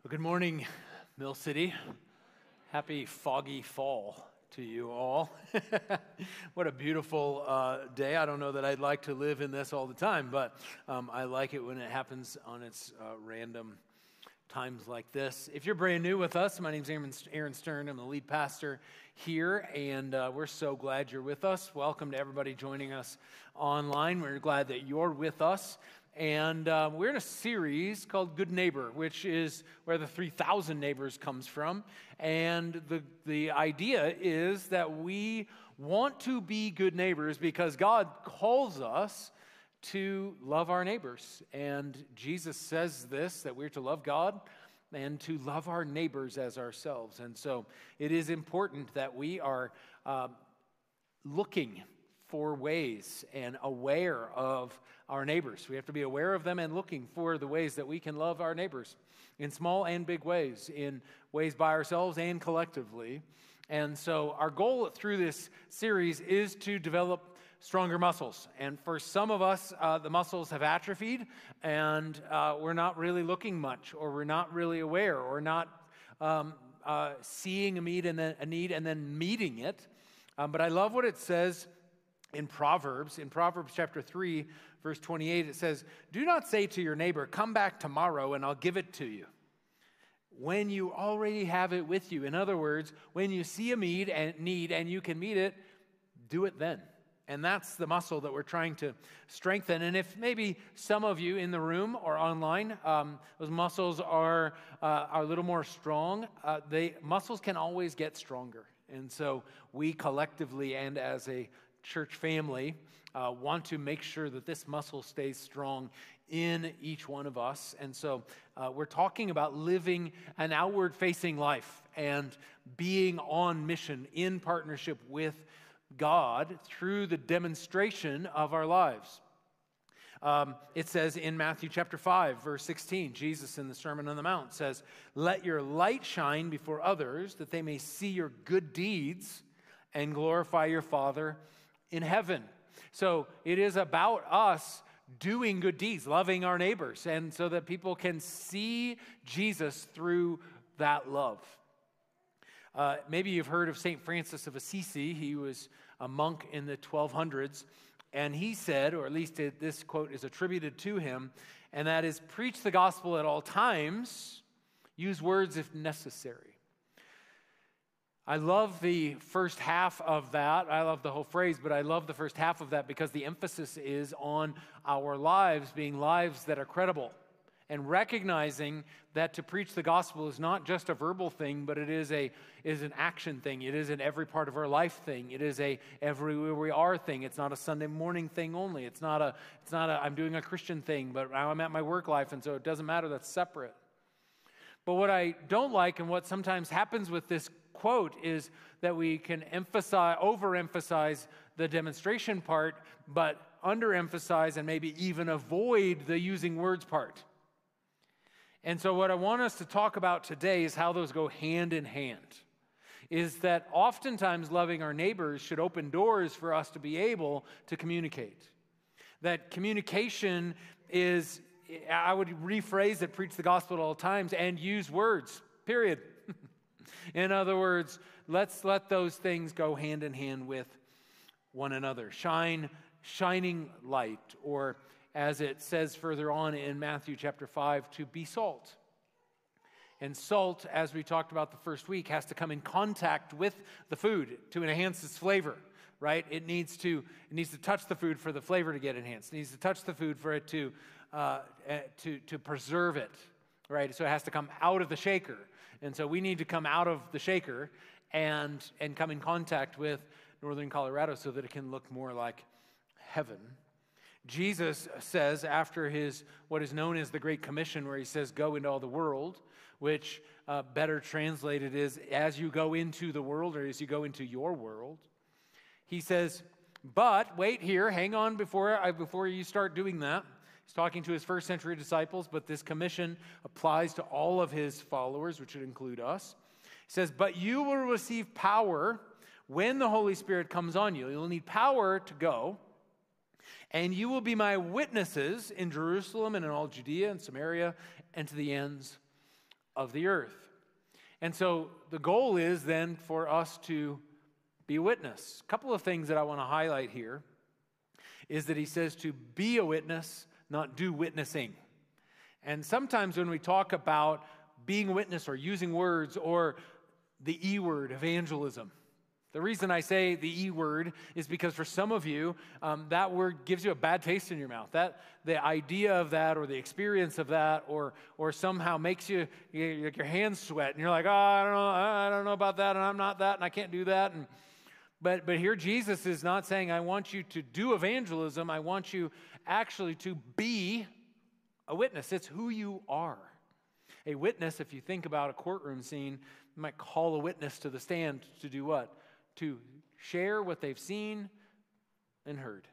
Well, good morning, Mill City. Happy foggy fall to you all. What a beautiful day. I don't know that I'd like to live in this all the time, but I like it when it happens on its random times like this. If you're brand new with us, my name's Aaron Stern. I'm the lead pastor here, and we're so glad you're with us. Welcome to everybody joining us online. We're glad that you're with us. And we're in a series called Good Neighbor, which is where the 3,000 neighbors comes from. And the idea is that we want to be good neighbors because God calls us to love our neighbors. And Jesus says this, that we're to love God and to love our neighbors as ourselves. And so it is important that we are looking for ways and aware of our neighbors. We have to be aware of them and looking for the ways that we can love our neighbors in small and big ways, in ways by ourselves and collectively. And so our goal through this series is to develop stronger muscles. And for some of us, the muscles have atrophied and we're not really looking much, or we're not really aware, or not seeing a need and then meeting it. But I love what it says in Proverbs chapter 3, verse 28, it says, "Do not say to your neighbor, 'Come back tomorrow and I'll give it to you,' when you already have it with you." In other words, when you see a need and you can meet it, do it then. And that's the muscle that we're trying to strengthen. And if maybe some of you in the room or online, those muscles are a little more strong, muscles can always get stronger. And so we collectively and as a church family want to make sure that this muscle stays strong in each one of us. And so we're talking about living an outward-facing life and being on mission in partnership with God through the demonstration of our lives. It says in Matthew chapter 5, verse 16, Jesus in the Sermon on the Mount says, "Let your light shine before others, that they may see your good deeds and glorify your Father in heaven." So it is about us doing good deeds, loving our neighbors, and so that people can see Jesus through that love. Maybe you've heard of St. Francis of Assisi. He was a monk in the 1200s, and he said, or at least this quote is attributed to him, and that is, "Preach the gospel at all times, use words if necessary." I love the first half of that. I love the whole phrase, but I love the first half of that because the emphasis is on our lives being lives that are credible, and recognizing that to preach the gospel is not just a verbal thing, but it is an action thing. It is an every part of our life thing. It is a everywhere we are thing. It's not a Sunday morning thing only. It's not a I'm doing a Christian thing, but I'm at my work life, and so it doesn't matter. That's separate. But what I don't like, and what sometimes happens with this quote, is that we can overemphasize the demonstration part, but underemphasize and maybe even avoid the using words part. And so what I want us to talk about today is how those go hand in hand. Is that oftentimes loving our neighbors should open doors for us to be able to communicate. That communication is, I would rephrase it, preach the gospel at all times and use words, period. In other words, let's let those things go hand in hand with one another. Shining light, or as it says further on in Matthew chapter 5, to be salt. And salt, as we talked about the first week, has to come in contact with the food to enhance its flavor, right? It needs to touch the food for the flavor to get enhanced. It needs to touch the food for it to preserve it, right? So it has to come out of the shaker. And so we need to come out of the shaker and come in contact with northern Colorado so that it can look more like heaven. Jesus says after what is known as the Great Commission, where he says, "Go into all the world," which better translated is, as you go into the world, or as you go into your world. He says, "But wait here, hang on before you start doing that." He's talking to his first century disciples, but this commission applies to all of his followers, which would include us. He says, "But you will receive power when the Holy Spirit comes on you." You'll need power to go. "And you will be my witnesses in Jerusalem and in all Judea and Samaria and to the ends of the earth. And so the goal is then for us to be a witness. A couple of things that I want to highlight here is that he says to be a witness, not do witnessing. And sometimes when we talk about being a witness or using words or the E word, evangelism, the reason I say the E word is because for some of you, that word gives you a bad taste in your mouth. That the idea of that or the experience of that or somehow makes your hands sweat and you're like, oh, I don't know about that, and I'm not that, and I can't do that. But here Jesus is not saying, I want you to do evangelism. I want you actually to be a witness. It's who you are. A witness, if you think about a courtroom scene, you might call a witness to the stand to do what? To share what they've seen and heard.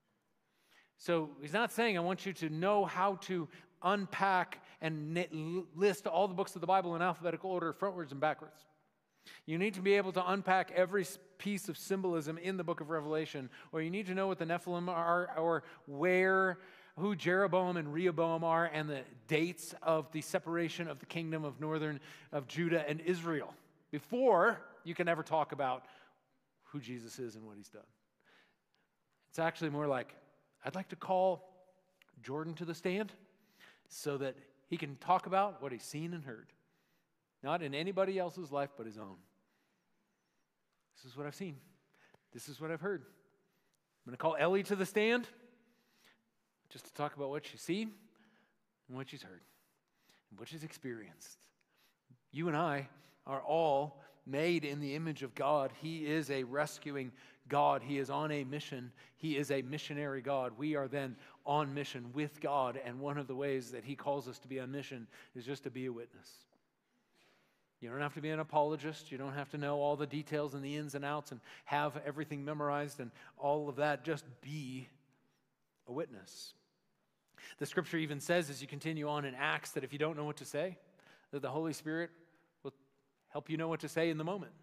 So he's not saying, I want you to know how to unpack and list all the books of the Bible in alphabetical order, frontwards and backwards. You need to be able to unpack every piece of symbolism in the book of Revelation, or you need to know what the Nephilim are, or who Jeroboam and Rehoboam are, and the dates of the separation of the kingdom of Judah and Israel, before you can ever talk about who Jesus is and what he's done. It's actually more like, I'd like to call Jordan to the stand so that he can talk about what he's seen and heard. Not in anybody else's life but his own. This is what I've seen. This is what I've heard. I'm going to call Ellie to the stand just to talk about what she's seen and what she's heard and what she's experienced. You and I are all made in the image of God. He is a rescuing God. He is on a mission. He is a missionary God. We are then on mission with God, and one of the ways that he calls us to be on mission is just to be a witness. You don't have to be an apologist. You don't have to know all the details and the ins and outs and have everything memorized and all of that. Just be a witness. The scripture even says, as you continue on in Acts, that if you don't know what to say, that the Holy Spirit will help you know what to say in the moment.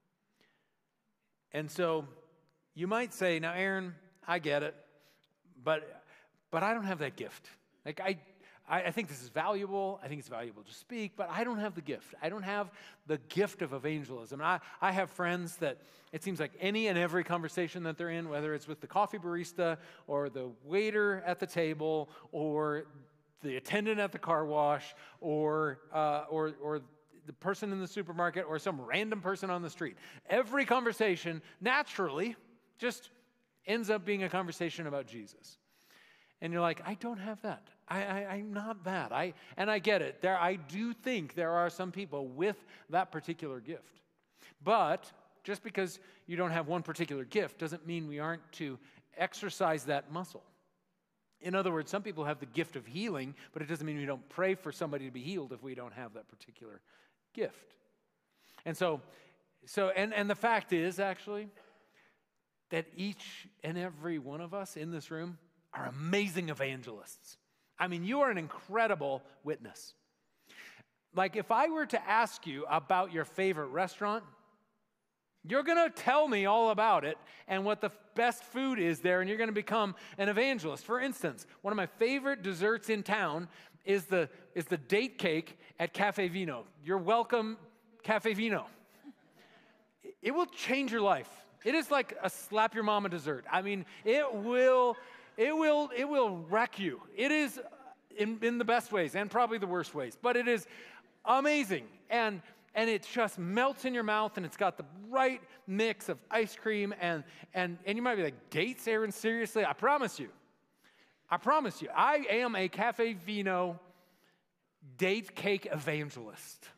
And so you might say, now Aaron, I get it, but I don't have that gift. Like I think this is valuable. I think it's valuable to speak, but I don't have the gift. I don't have the gift of evangelism. I have friends that it seems like any and every conversation that they're in, whether it's with the coffee barista or the waiter at the table or the attendant at the car wash or the person in the supermarket or some random person on the street, every conversation naturally just ends up being a conversation about Jesus. And you're like, I don't have that. I'm not that. I get it. I do think there are some people with that particular gift. But just because you don't have one particular gift doesn't mean we aren't to exercise that muscle. In other words, some people have the gift of healing, but it doesn't mean we don't pray for somebody to be healed if we don't have that particular gift. And so the fact is actually that each and every one of us in this room are amazing evangelists. I mean, you are an incredible witness. Like if I were to ask you about your favorite restaurant, you're going to tell me all about it and what the best food is there, and you're going to become an evangelist. For instance, one of my favorite desserts in town is the date cake at Cafe Vino. You're welcome, Cafe Vino. It will change your life. It is like a slap your mama dessert. I mean, it will wreck you. It is in the best ways and probably the worst ways, but it is amazing. And it just melts in your mouth, and it's got the right mix of ice cream and you might be like, dates, Aaron, seriously? I promise you, I am a Cafe Vino date cake evangelist.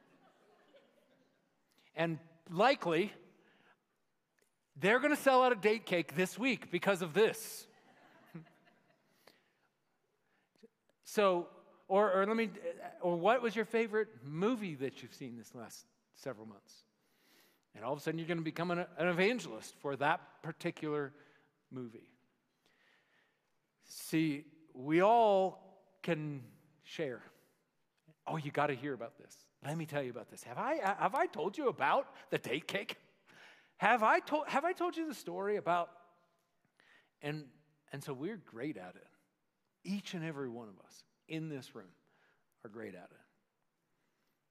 And likely, they're going to sell out a date cake this week because of this. So, or what was your favorite movie that you've seen this last several months? And all of a sudden, you're going to become an evangelist for that particular movie. See, we all can share. Oh, you got to hear about this. Let me tell you about this. Have I told you about the date cake? Have I told you the story about? And so we're great at it. Each and every one of us in this room are great at it.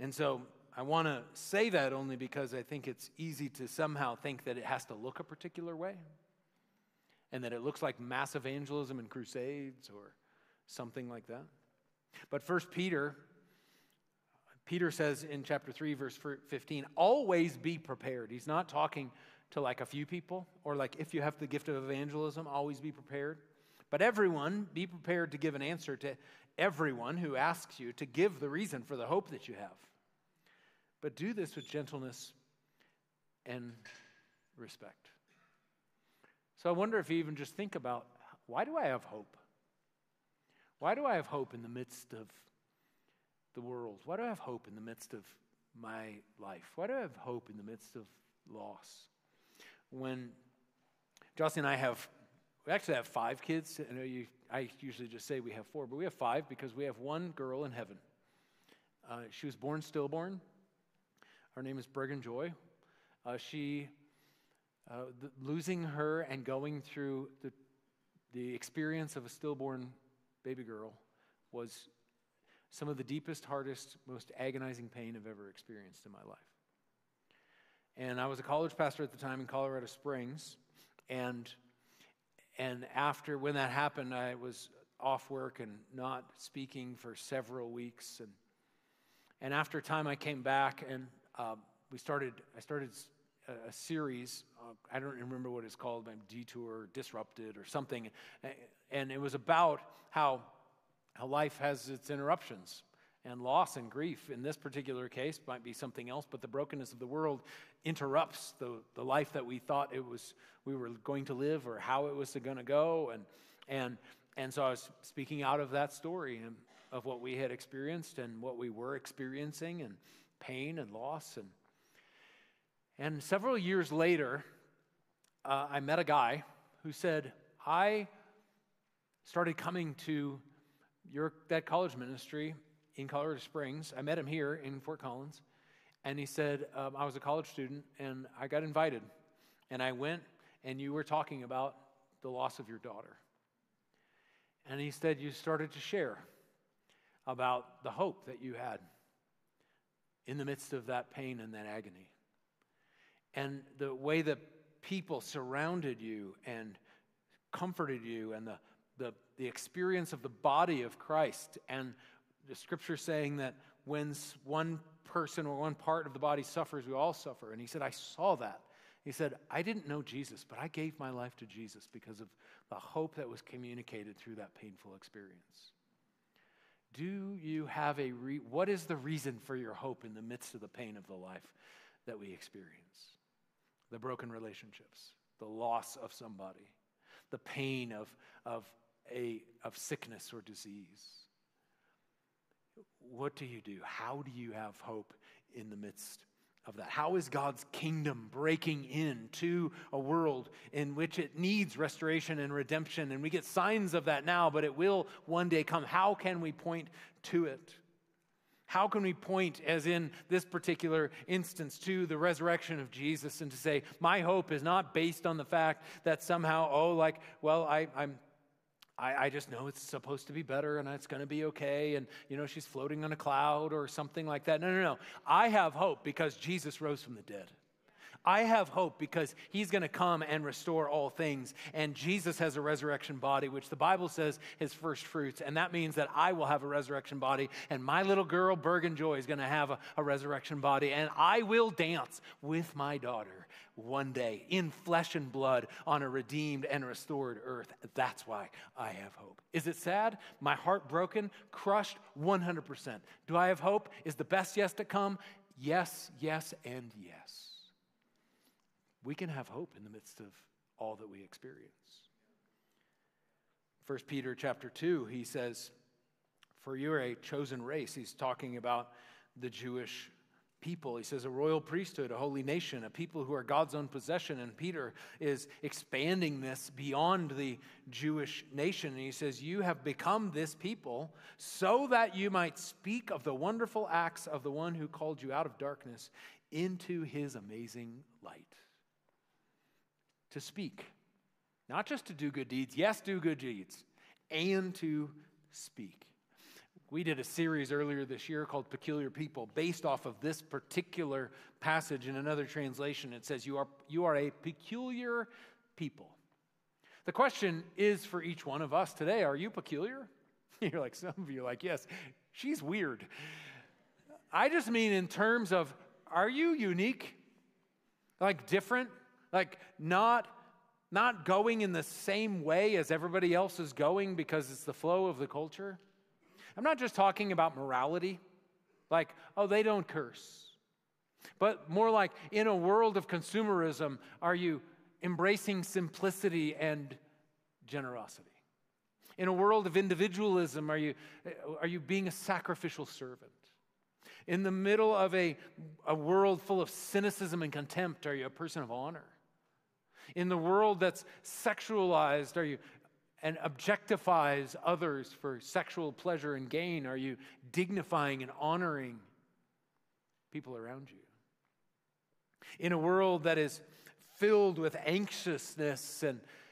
And so I want to say that only because I think it's easy to somehow think that it has to look a particular way and that it looks like mass evangelism and crusades or something like that. But First Peter says in chapter 3, verse 15, always be prepared. He's not talking to like a few people or like if you have the gift of evangelism, always be prepared. But everyone, be prepared to give an answer to everyone who asks you to give the reason for the hope that you have. But do this with gentleness and respect. So I wonder if you even just think about, why do I have hope? Why do I have hope in the midst of the world? Why do I have hope in the midst of my life? Why do I have hope in the midst of loss? When Jocelyn and I we actually have 5 kids. I usually just say we have 4, but we have 5 because we have one girl in heaven. She was born stillborn. Her name is Bergen Joy. Losing her and going through the experience of a stillborn baby girl was some of the deepest, hardest, most agonizing pain I've ever experienced in my life. And I was a college pastor at the time in Colorado Springs, and after, when that happened, I was off work and not speaking for several weeks, and after a time I came back and I started a series. I don't remember what it's called, Detour, Disrupted, or something. And it was about how life has its interruptions and loss and grief. In this particular case, might be something else, but the brokenness of the world interrupts the life that we thought we were going to live or how it was going to go. And so I was speaking out of that story of what we had experienced and what we were experiencing, and pain and loss. And several years later, I met a guy who said, I started coming to that college ministry in Colorado Springs. I met him here in Fort Collins, and he said, I was a college student, and I got invited. And I went, and you were talking about the loss of your daughter. And he said, you started to share about the hope that you had in the midst of that pain and that agony. And the way that people surrounded you and comforted you, and the experience of the body of Christ, and the scripture saying that when one person or one part of the body suffers, we all suffer. And he said, I saw that. He said, I didn't know Jesus, but I gave my life to Jesus because of the hope that was communicated through that painful experience. Do you have what is the reason for your hope in the midst of the pain of the life that we experience? The broken relationships, the loss of somebody, the pain of sickness or disease. What do you do? How do you have hope in the midst of that? How is God's kingdom breaking into a world in which it needs restoration and redemption? And we get signs of that now, but it will one day come. How can we point to it? How can we point, as in this particular instance, to the resurrection of Jesus and to say, my hope is not based on the fact that somehow, I just know it's supposed to be better and it's going to be okay, and she's floating on a cloud or something like that. No. I have hope because Jesus rose from the dead. I have hope because he's going to come and restore all things. And Jesus has a resurrection body, which the Bible says is first fruits. And that means that I will have a resurrection body. And my little girl, Bergen Joy, is going to have a resurrection body. And I will dance with my daughter one day in flesh and blood on a redeemed and restored earth. That's why I have hope. Is it sad? My heart broken? Crushed? 100%. Do I have hope? Is the best yet to come? Yes, yes, and yes. We can have hope in the midst of all that we experience. 1 Peter chapter 2, he says, for you are a chosen race. He's talking about the Jewish people. He says a royal priesthood, a holy nation, a people who are God's own possession. And Peter is expanding this beyond the Jewish nation. And he says, you have become this people so that you might speak of the wonderful acts of the one who called you out of darkness into his amazing light. To speak, not just to do good deeds. Yes, do good deeds, and to speak. We did a series earlier this year called Peculiar People, based off of this particular passage. In another translation, it says, you are a peculiar people. The question is for each one of us today, are you peculiar? You're like, some of you are like, yes, she's weird. I just mean in terms of, are you unique? Like different? Like not going in the same way as everybody else is going because it's the flow of the culture? I'm not just talking about morality, like, oh, they don't curse. But more like, in a world of consumerism, are you embracing simplicity and generosity? In a world of individualism, are you being a sacrificial servant? In the middle of a world full of cynicism and contempt, are you a person of honor? In the world that's sexualized, and objectifies others for sexual pleasure and gain, are you dignifying and honoring people around you? In a world that is filled with anxiousness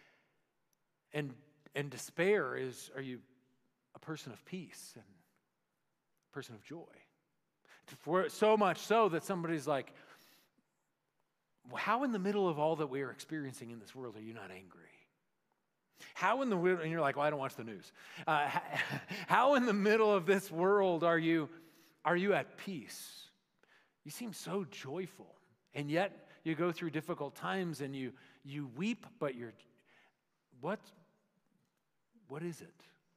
and despair, are you a person of peace and a person of joy? For so much so that somebody's like, how in the middle of all that we are experiencing in this world are you not angry? How in the world, and you're like, well, I don't watch the news. How in the middle of this world are you at peace? You seem so joyful, and yet you go through difficult times and you weep, but what is it?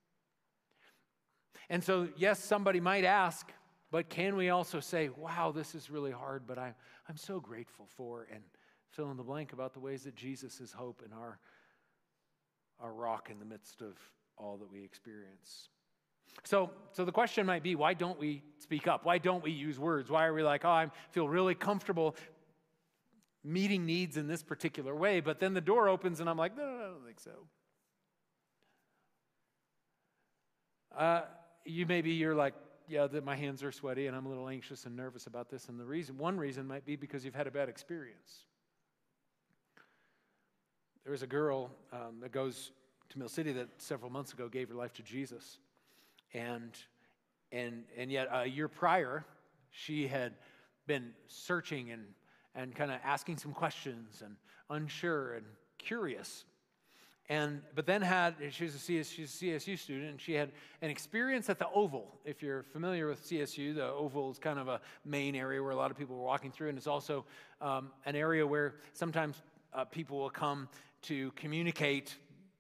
And so, yes, somebody might ask, but can we also say, wow, this is really hard, but I'm so grateful for, and fill in the blank about the ways that Jesus is hope and our rock in the midst of all that we experience. So the question might be, why don't we speak up? Why don't we use words? Why are we like, oh, I feel really comfortable meeting needs in this particular way, but then the door opens and I'm like, no, I don't think so. You're like, yeah, my hands are sweaty and I'm a little anxious and nervous about this, and one reason might be because you've had a bad experience. There was a girl that goes to Mill City that several months ago gave her life to Jesus. And yet a year prior, she had been searching and kind of asking some questions and unsure and curious. But then she was a CSU student, and she had an experience at the Oval. If you're familiar with CSU, the Oval is kind of a main area where a lot of people were walking through, and it's also an area where sometimes people will come to communicate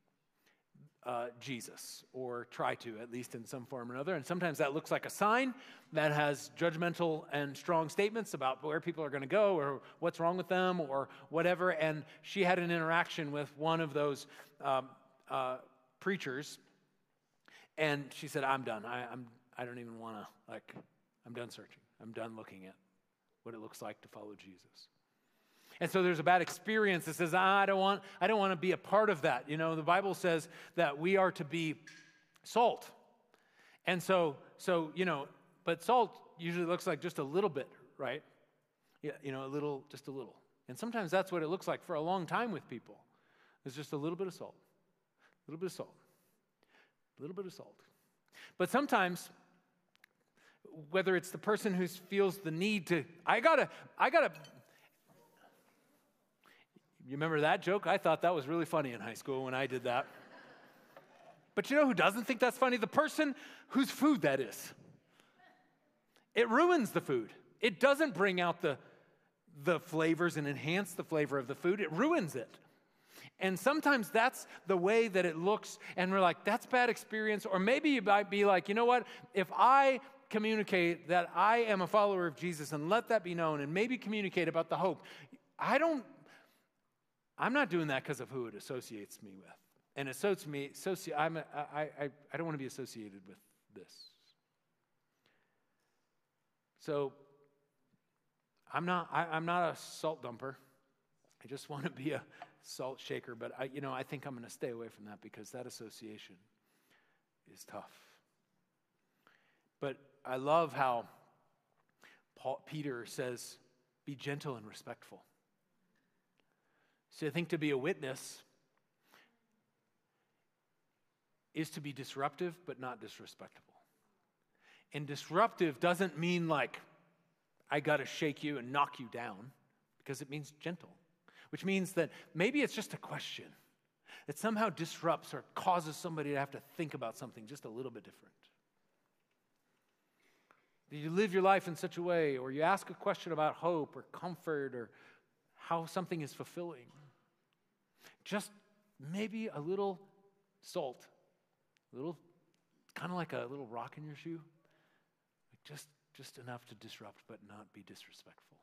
Jesus, or try to, at least in some form or another. And sometimes that looks like a sign that has judgmental and strong statements about where people are going to go or what's wrong with them or whatever. And she had an interaction with one of those preachers, and she said, I'm done. I don't even want to, I'm done searching. I'm done looking at what it looks like to follow Jesus. And so there's a bad experience that says, I don't want to be a part of that. You know, the Bible says that we are to be salt. And so but salt usually looks like just a little bit, right? Yeah, just a little. And sometimes that's what it looks like for a long time with people. It's just a little bit of salt, a little bit of salt, a little bit of salt. But sometimes, whether it's the person who feels the need to, I gotta. You remember that joke? I thought that was really funny in high school when I did that. But you know who doesn't think that's funny? The person whose food that is. It ruins the food. It doesn't bring out the flavors and enhance the flavor of the food. It ruins it. And sometimes that's the way that it looks, and we're like, that's bad experience. Or maybe you might be like, you know what? If I communicate that I am a follower of Jesus and let that be known, and maybe communicate about the hope, I'm not doing that because of who it associates me with. And I don't want to be associated with this. So I'm not a salt dumper. I just want to be a salt shaker, but I think I'm going to stay away from that because that association is tough. But I love how Peter says, be gentle and respectful. So I think to be a witness is to be disruptive but not disrespectful. And disruptive doesn't mean like, I got to shake you and knock you down, because it means gentle, which means that maybe it's just a question that somehow disrupts or causes somebody to have to think about something just a little bit different. Do you live your life in such a way, or you ask a question about hope or comfort or how something is fulfilling? Just maybe a little salt, a little, kind of like a little rock in your shoe, just enough to disrupt but not be disrespectful.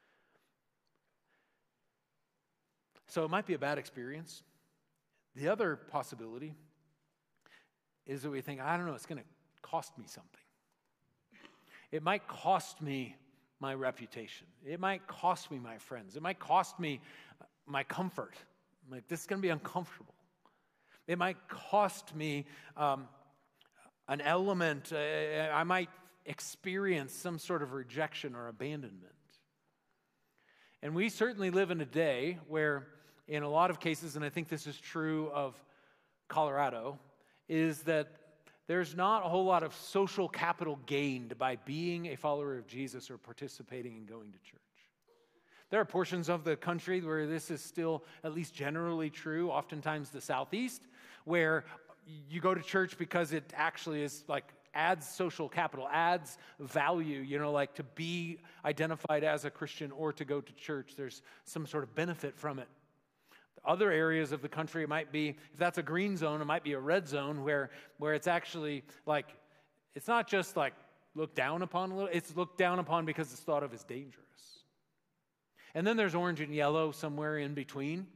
So it might be a bad experience. The other possibility is that we think, I don't know, it's going to cost me something. It might cost me my reputation. It might cost me my friends. It might cost me my comfort. Like, this is going to be uncomfortable. It might cost me an element. I might experience some sort of rejection or abandonment. And we certainly live in a day where, in a lot of cases, and I think this is true of Colorado, is that there's not a whole lot of social capital gained by being a follower of Jesus or participating in going to church. There are portions of the country where this is still at least generally true, oftentimes the Southeast, where you go to church because it actually is like adds social capital, adds value, like to be identified as a Christian or to go to church. There's some sort of benefit from it. Other areas of the country, it might be, if that's a green zone, it might be a red zone where it's actually like, it's not just like looked down upon a little, it's looked down upon because it's thought of as dangerous. And then there's orange and yellow somewhere in between.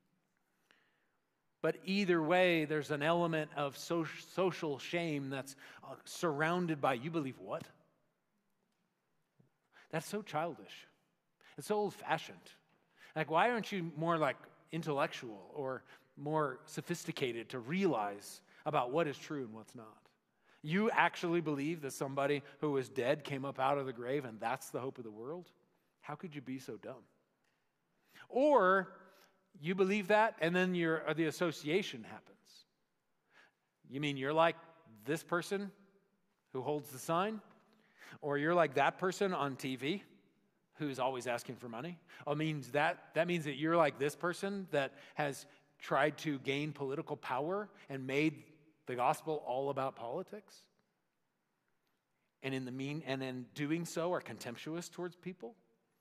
But either way, there's an element of social shame that's surrounded by, you believe what? That's so childish. It's so old-fashioned. Like, why aren't you more like intellectual or more sophisticated to realize about what is true and what's not? You actually believe that somebody who was dead came up out of the grave and that's the hope of the world? How could you be so dumb? Or you believe that, and then the association happens. You mean you're like this person who holds the sign? Or you're like that person on TV who's always asking for money? That means that you're like this person that has tried to gain political power and made the gospel all about politics? And in doing so are contemptuous towards people?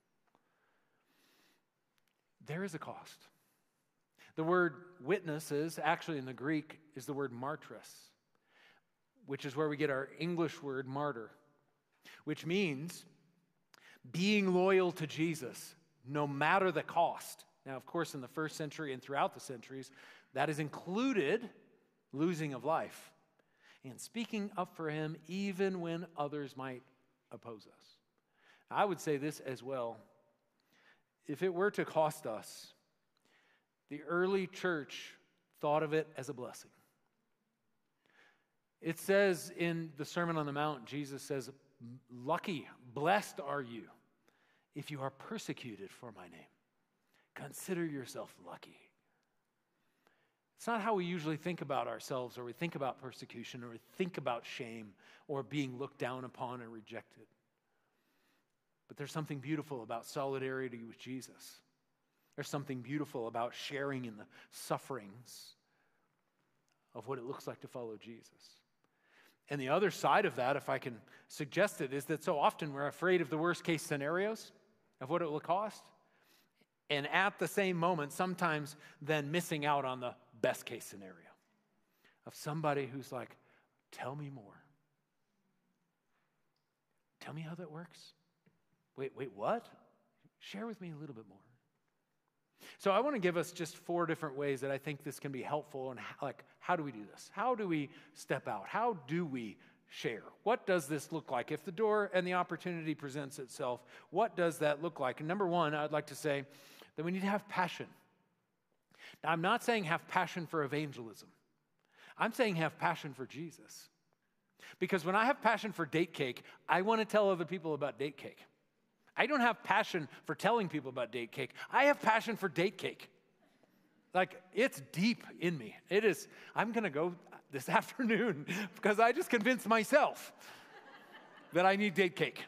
There is a cost. The word witnesses, actually in the Greek, is the word martyrs, which is where we get our English word martyr, which means being loyal to Jesus no matter the cost. Now, of course, in the first century and throughout the centuries, that has included losing of life and speaking up for him even when others might oppose us. I would say this as well. If it were to cost us, the early church thought of it as a blessing. It says in the Sermon on the Mount, Jesus says, lucky, blessed are you if you are persecuted for my name. Consider yourself lucky. It's not how we usually think about ourselves, or we think about persecution, or we think about shame, or being looked down upon and rejected. But there's something beautiful about solidarity with Jesus. There's something beautiful about sharing in the sufferings of what it looks like to follow Jesus. And the other side of that, if I can suggest it, is that so often we're afraid of the worst case scenarios of what it will cost. And at the same moment, sometimes then missing out on the best case scenario of somebody who's like, tell me more. Tell me how that works. Wait, what? Share with me a little bit more. So I want to give us just 4 different ways that I think this can be helpful. And how do we do this? How do we step out? How do we share? What does this look like? If the door and the opportunity presents itself, what does that look like? And number 1, I'd like to say that we need to have passion. Now, I'm not saying have passion for evangelism. I'm saying have passion for Jesus. Because when I have passion for date cake, I want to tell other people about date cake. I don't have passion for telling people about date cake. I have passion for date cake. Like, it's deep in me. It is. I'm going to go this afternoon because I just convinced myself. that I need date cake.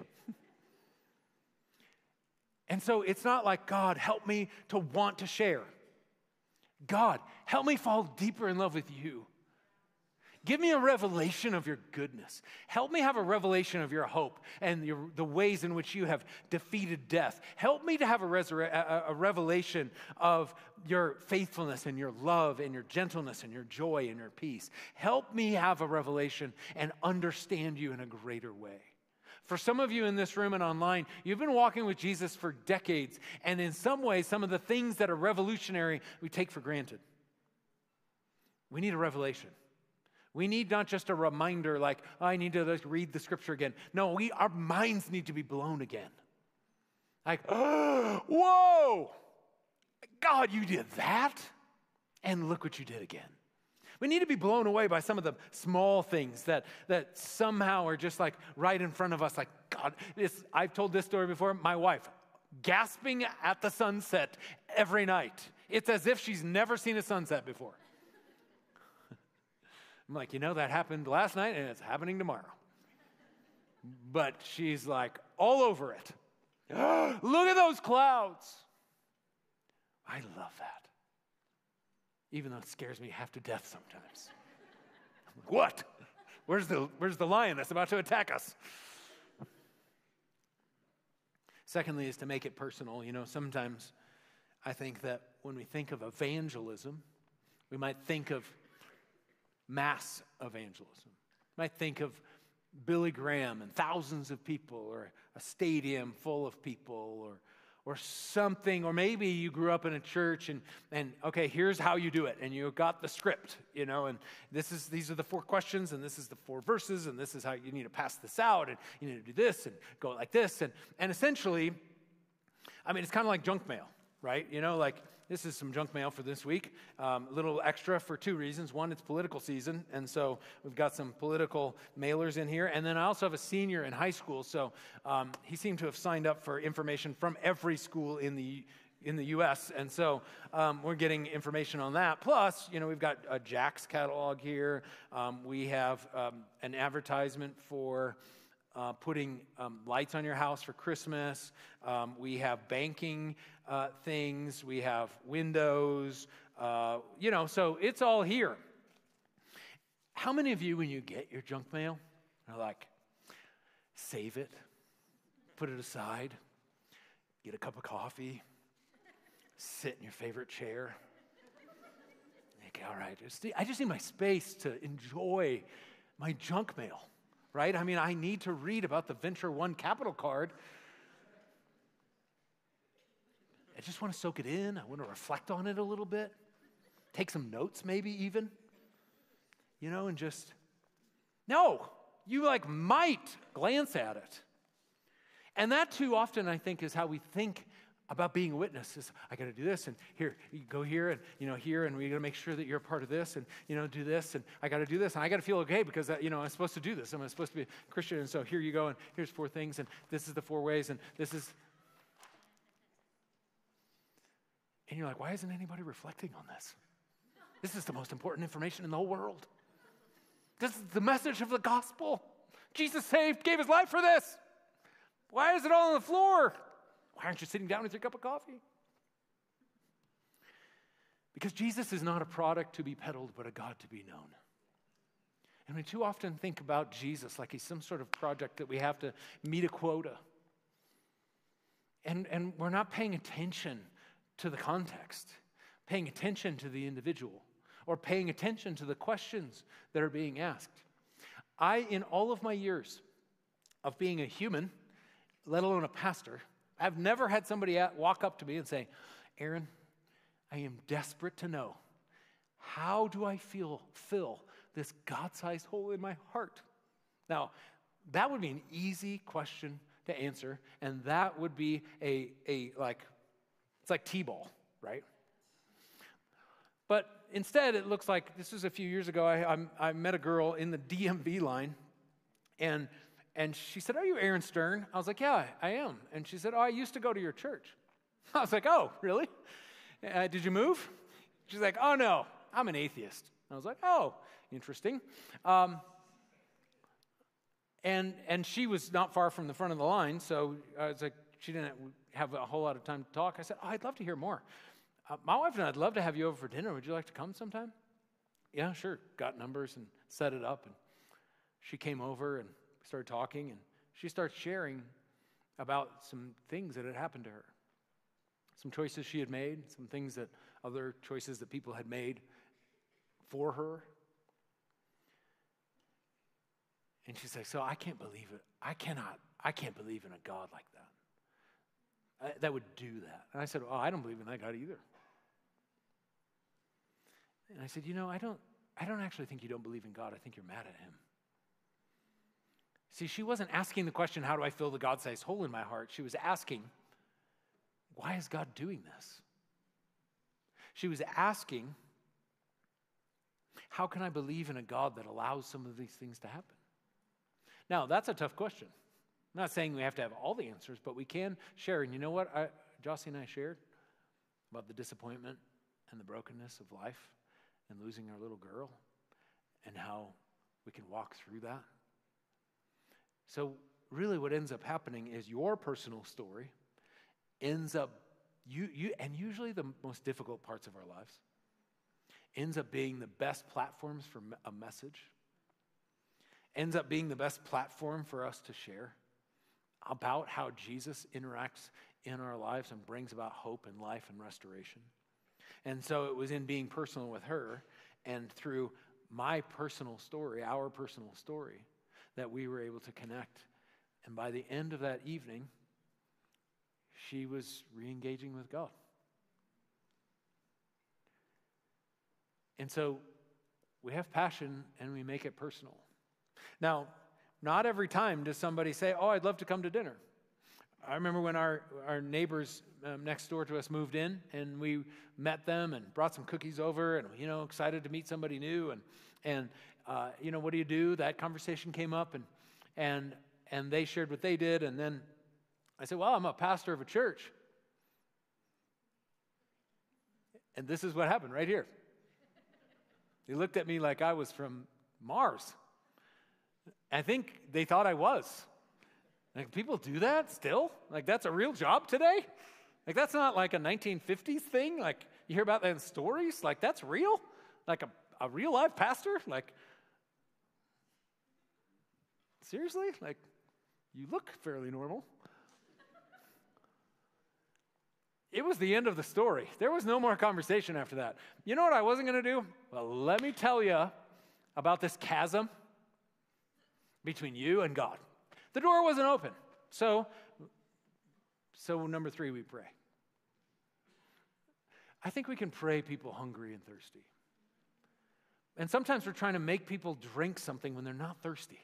And so it's not like, God, help me to want to share. God, help me fall deeper in love with you. Give me a revelation of your goodness. Help me have a revelation of your hope and the ways in which you have defeated death. Help me to have a revelation of your faithfulness and your love and your gentleness and your joy and your peace. Help me have a revelation and understand you in a greater way. For some of you in this room and online, you've been walking with Jesus for decades, and in some ways, some of the things that are revolutionary, we take for granted. We need a revelation. We need not just a reminder like, oh, I need to read the scripture again. No, our minds need to be blown again. Like, oh, whoa, God, you did that? And look what you did again. We need to be blown away by some of the small things that somehow are just like right in front of us. Like, God, I've told this story before. My wife, gasping at the sunset every night. It's as if she's never seen a sunset before. I'm like, that happened last night and it's happening tomorrow. But she's like all over it. Look at those clouds. I love that. Even though it scares me half to death sometimes. I'm like, what? Where's the lion that's about to attack us? Secondly is to make it personal. Sometimes I think that when we think of evangelism, we might think of mass evangelism. You might think of Billy Graham and thousands of people, or a stadium full of people, or something, or maybe you grew up in a church and okay, here's how you do it, and you got the script, and these are the 4 questions, and this is the 4 verses, and this is how you need to pass this out, and you need to do this and go like this, and essentially, it's kind of like junk mail, right? Like, this is some junk mail for this week. A little extra for 2 reasons. One, it's political season, and so we've got some political mailers in here. And then I also have a senior in high school, so he seemed to have signed up for information from every school in the U.S., and so we're getting information on that. Plus, we've got a Jack's catalog here. We have an advertisement for putting lights on your house for Christmas. We have banking things. We have windows. So it's all here. How many of you, when you get your junk mail, are like, save it, put it aside, get a cup of coffee, sit in your favorite chair? Okay, all right. I just need my space to enjoy my junk mail. Right? I need to read about the Venture One Capital Card. I just want to soak it in. I want to reflect on it a little bit. Take some notes maybe even. And just, no, you might glance at it. And that too often I think is how we think about being a witness. Is I got to do this, and here, you go here, and here, and we got to make sure that you're a part of this, and do this, and I got to do this, and I got to feel okay because I'm supposed to do this. I'm supposed to be a Christian, and so here you go, and here's 4 things, and this is the 4 ways, and this is. And you're like, why isn't anybody reflecting on this? This is the most important information in the whole world. This is the message of the gospel. Jesus gave his life for this. Why is it all on the floor? Why aren't you sitting down with your cup of coffee? Because Jesus is not a product to be peddled, but a God to be known. And we too often think about Jesus like he's some sort of project that we have to meet a quota. And we're not paying attention to the context, paying attention to the individual, or paying attention to the questions that are being asked. In all of my years of being a human, let alone a pastor, I've never had somebody walk up to me and say, Aaron, I am desperate to know, how do I fill this God-sized hole in my heart? Now, that would be an easy question to answer, and that would be it's like T-ball, right? But instead, it looks like, this was a few years ago, I met a girl in the DMV line, and she said, are you Aaron Stern? I was like, yeah, I am. And she said, I used to go to your church. I was like, oh, really? Did you move? She's like, oh, no, I'm an atheist. I was like, oh, interesting. And she was not far from the front of the line, so I was like, she didn't have a whole lot of time to talk. I said, I'd love to hear more. My wife and I'd love to have you over for dinner. Would you like to come sometime? Yeah, sure. Got numbers and set it up. And she came over and started talking, and she started sharing about some things that had happened to her. Some choices she had made, some things that other choices that people had made for her. And she's like, so I can't believe it. I can't believe in a God like that. That would do that. And I said, I don't believe in that God either. And I said, I don't actually think you don't believe in God. I think you're mad at him. See, she wasn't asking the question, how do I fill the God-sized hole in my heart? She was asking, why is God doing this? She was asking, how can I believe in a God that allows some of these things to happen? Now, that's a tough question. I'm not saying we have to have all the answers, but we can share. And you know what Jossie and I shared about the disappointment and the brokenness of life and losing our little girl and how we can walk through that. So really what ends up happening is your personal story ends up, and usually the most difficult parts of our lives, ends up being the best platforms for a message, ends up being the best platform for us to share about how Jesus interacts in our lives and brings about hope and life and restoration. And so it was in being personal with her and through my personal story, our personal story, that we were able to connect. And by the end of that evening, she was re-engaging with God. And so we have passion and we make it personal. Now, not every time does somebody say, I'd love to come to dinner. I remember when our neighbors next door to us moved in, and we met them and brought some cookies over, and excited to meet somebody new, and what do you do? That conversation came up, and they shared what they did, and then I said, I'm a pastor of a church, and this is what happened right here. They looked at me like I was from Mars. I think they thought I was. Like, people do that still? Like, that's a real job today? Like, that's not like a 1950s thing? Like, you hear about that in stories? Like, that's real? Like a real live pastor? Like, seriously? Like, you look fairly normal. It was the end of the story. There was no more conversation after that. You know what I wasn't going to do? Well, let me tell you about this chasm between you and God. The door wasn't open. So number 3, we pray. I think we can pray people hungry and thirsty. And sometimes we're trying to make people drink something when they're not thirsty.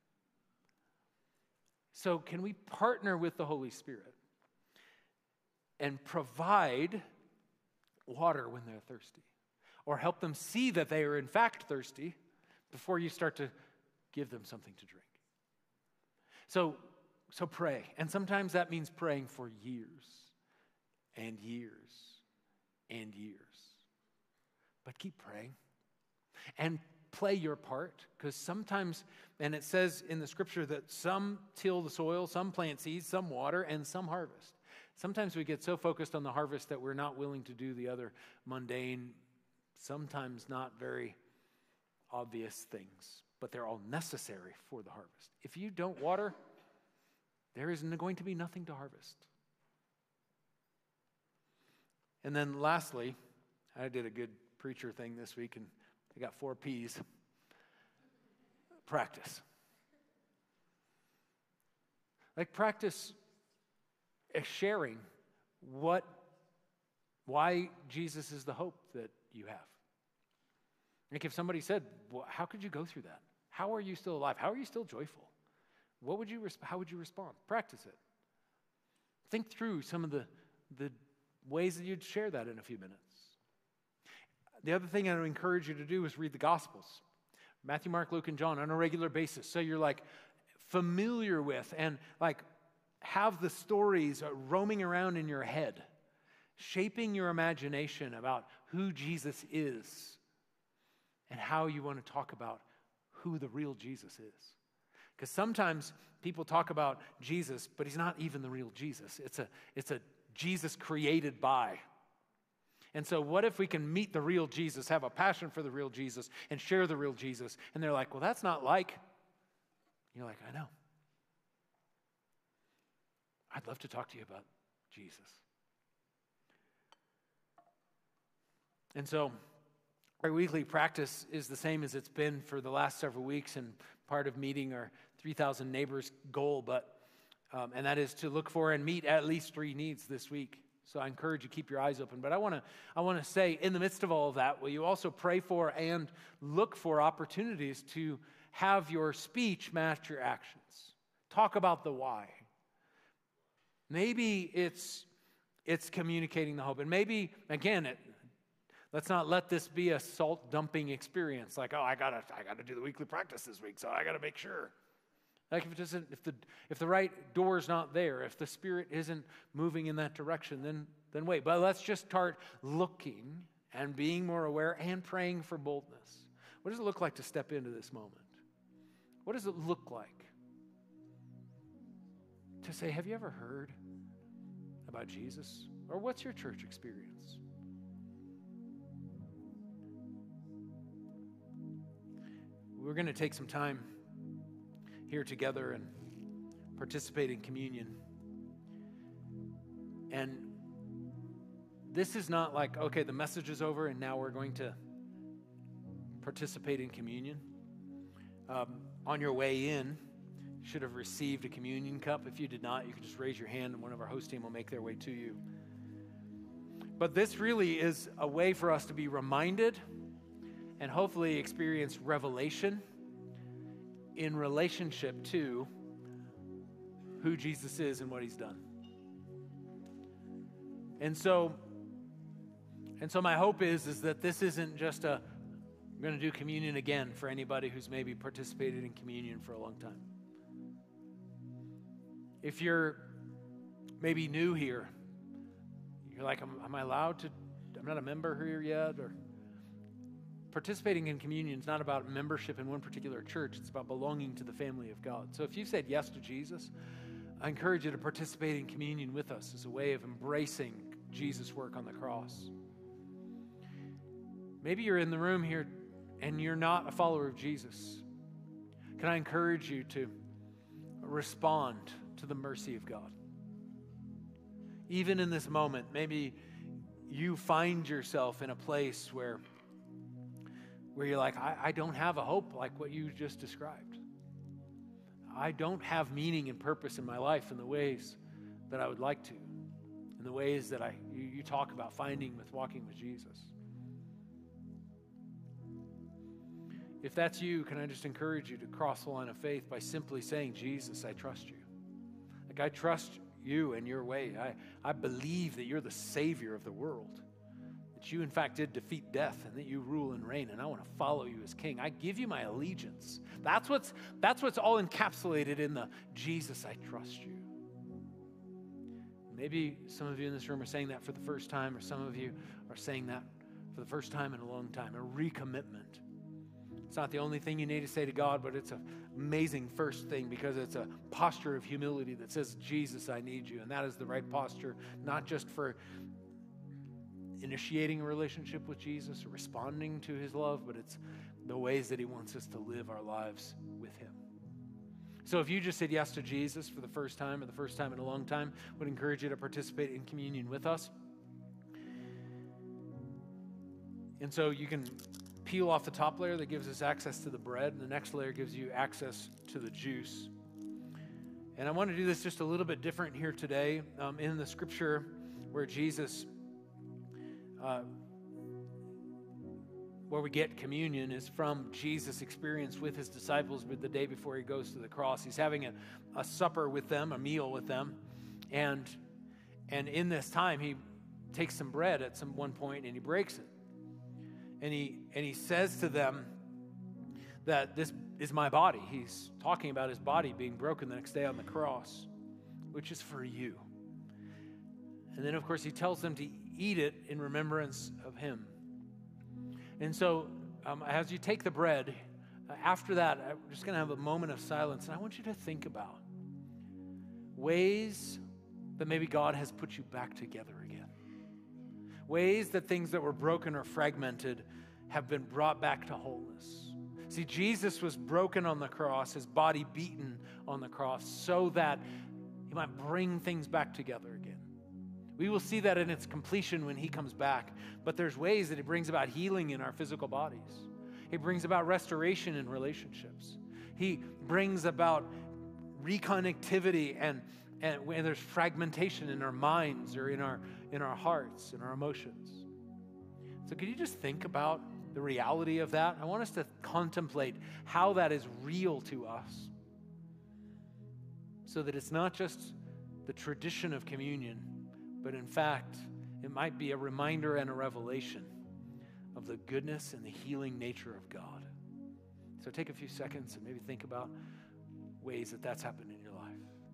So can we partner with the Holy Spirit and provide water when they're thirsty? Or help them see that they are in fact thirsty before you start to give them something to drink. So pray. And sometimes that means praying for years and years and years. But keep praying. And play your part, because sometimes, and it says in the scripture that some till the soil, some plant seeds, some water, and some harvest. Sometimes we get so focused on the harvest that we're not willing to do the other mundane, sometimes not very obvious things, but they're all necessary for the harvest. If you don't water, there is going to be nothing to harvest. And then lastly, I did a good preacher thing this week, and I got 4 P's. Practice. Like, practice sharing why Jesus is the hope that you have. Like, if somebody said, well, how could you go through that? How are you still alive? How are you still joyful? How would you respond? Practice it. Think through some of the ways that you'd share that in a few minutes. The other thing I would encourage you to do is read the Gospels. Matthew, Mark, Luke, and John on a regular basis. So you're like familiar with and like have the stories roaming around in your head, shaping your imagination about who Jesus is and how you want to talk about who the real Jesus is. Because sometimes people talk about Jesus, but he's not even the real Jesus. It's a Jesus created by. And so what if we can meet the real Jesus, have a passion for the real Jesus, and share the real Jesus? And they're like, well, that's not like. You're like, I know. I'd love to talk to you about Jesus. And so our weekly practice is the same as it's been for the last several weeks, and part of meeting our 3,000 neighbors goal, and that is to look for and meet at least 3 needs this week. So I encourage you, keep your eyes open. But I want to say, in the midst of all of that, will you also pray for and look for opportunities to have your speech match your actions? Talk about the why. Maybe it's communicating the hope. And maybe, again, let's not let this be a salt dumping experience. Like, oh, I gotta do the weekly practice this week, so I gotta make sure. Like if the right door is not there, if the Spirit isn't moving in that direction, then wait. But let's just start looking and being more aware and praying for boldness. What does it look like to step into this moment? What does it look like to say, have you ever heard about Jesus? Or what's your church experience? We're going to take some time here together and participate in communion. And this is not like, okay, the message is over and now we're going to participate in communion. On your way in, you should have received a communion cup. If you did not, you can just raise your hand and one of our host team will make their way to you. But this really is a way for us to be reminded and hopefully experience revelation in relationship to who Jesus is and what he's done. And so my hope is that this isn't just we're going to do communion again for anybody who's maybe participated in communion for a long time. If you're maybe new here, you're like, am I allowed to, I'm not a member here yet, or participating in communion is not about membership in one particular church. It's about belonging to the family of God. So if you've said yes to Jesus, I encourage you to participate in communion with us as a way of embracing Jesus' work on the cross. Maybe you're in the room here and you're not a follower of Jesus. Can I encourage you to respond to the mercy of God? Even in this moment, maybe you find yourself in a place where you're like, I don't have a hope like what you just described. I don't have meaning and purpose in my life in the ways that I would like to, in the ways that you talk about finding with walking with Jesus. If that's you, can I just encourage you to cross the line of faith by simply saying, Jesus, I trust you. Like, I trust you and your way. I believe that you're the Savior of the world. That you, in fact, did defeat death and that you rule and reign, and I want to follow you as King. I give you my allegiance. That's what's all encapsulated in the Jesus, I trust you. Maybe some of you in this room are saying that for the first time, or some of you are saying that for the first time in a long time, a recommitment. It's not the only thing you need to say to God, but it's an amazing first thing because it's a posture of humility that says, Jesus, I need you. And that is the right posture, not just for initiating a relationship with Jesus or responding to his love, but it's the ways that he wants us to live our lives with him. So if you just said yes to Jesus for the first time or the first time in a long time, I would encourage you to participate in communion with us. And so you can peel off the top layer that gives us access to the bread, and the next layer gives you access to the juice. And I want to do this just a little bit different here today. In the scripture where Jesus, where we get communion is from Jesus' experience with his disciples the day before he goes to the cross. He's having a supper with them, a meal with them, and in this time he takes some bread at one point and he breaks it. And he says to them that this is my body. He's talking about his body being broken the next day on the cross, which is for you. And then, of course, he tells them to eat it in remembrance of him. And so as you take the bread, After that, I'm just going to have a moment of silence, and I want you to think about ways that maybe God has put you back together again. Ways that things that were broken or fragmented have been brought back to wholeness. See, Jesus was broken on the cross, his body beaten on the cross, so that he might bring things back together again. We will see that in its completion when he comes back, but there's ways that he brings about healing in our physical bodies. He brings about restoration in relationships. He brings about reconnectivity and when there's fragmentation in our minds or in our hearts, in our emotions. So could you just think about the reality of that? I want us to contemplate how that is real to us, so that it's not just the tradition of communion, but in fact, it might be a reminder and a revelation of the goodness and the healing nature of God. So take a few seconds and maybe think about ways that that's happened in your life.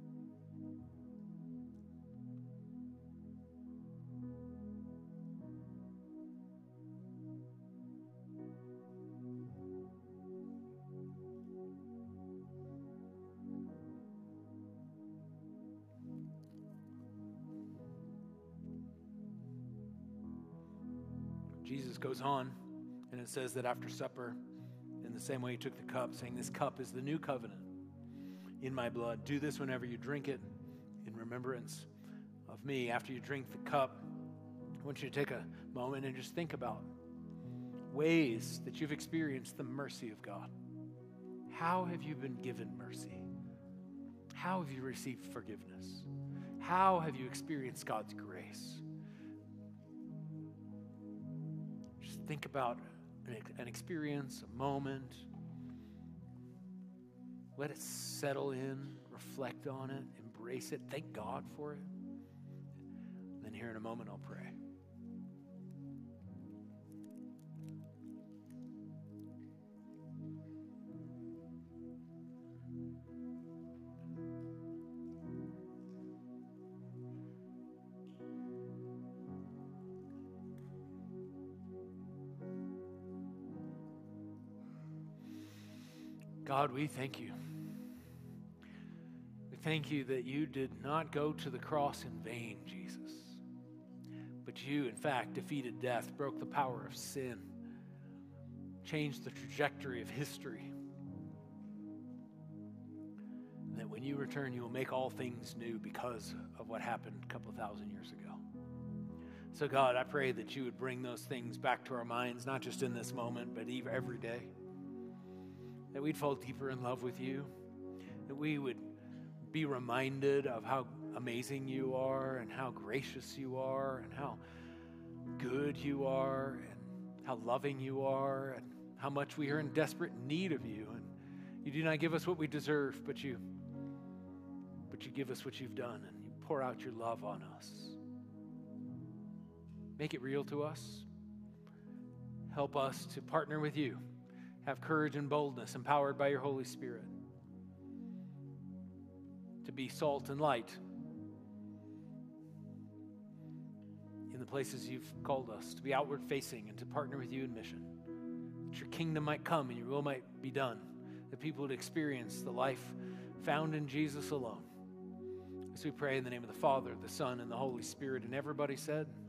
Jesus goes on, and it says that after supper, in the same way he took the cup, saying, "This cup is the new covenant in my blood. Do this whenever you drink it in remembrance of me." After you drink the cup, I want you to take a moment and just think about ways that you've experienced the mercy of God. How have you been given mercy? How have you received forgiveness? How have you experienced God's grace? Think about an experience, a moment. Let it settle in, reflect on it, embrace it, thank God for it. And then here in a moment, I'll pray. God, we thank you. We thank you that you did not go to the cross in vain, Jesus. But you, in fact, defeated death, broke the power of sin, changed the trajectory of history. And that when you return, you will make all things new because of what happened a couple of thousand years ago. So God, I pray that you would bring those things back to our minds, not just in this moment, but even every day. That we'd fall deeper in love with you, that we would be reminded of how amazing you are and how gracious you are and how good you are and how loving you are and how much we are in desperate need of you. And you do not give us what we deserve, but you give us what you've done, and you pour out your love on us. Make it real to us. Help us to partner with you. Have courage and boldness, empowered by your Holy Spirit, to be salt and light in the places you've called us, to be outward facing and to partner with you in mission, that your kingdom might come and your will might be done, that people would experience the life found in Jesus alone. As we pray in the name of the Father, the Son, and the Holy Spirit, and everybody said,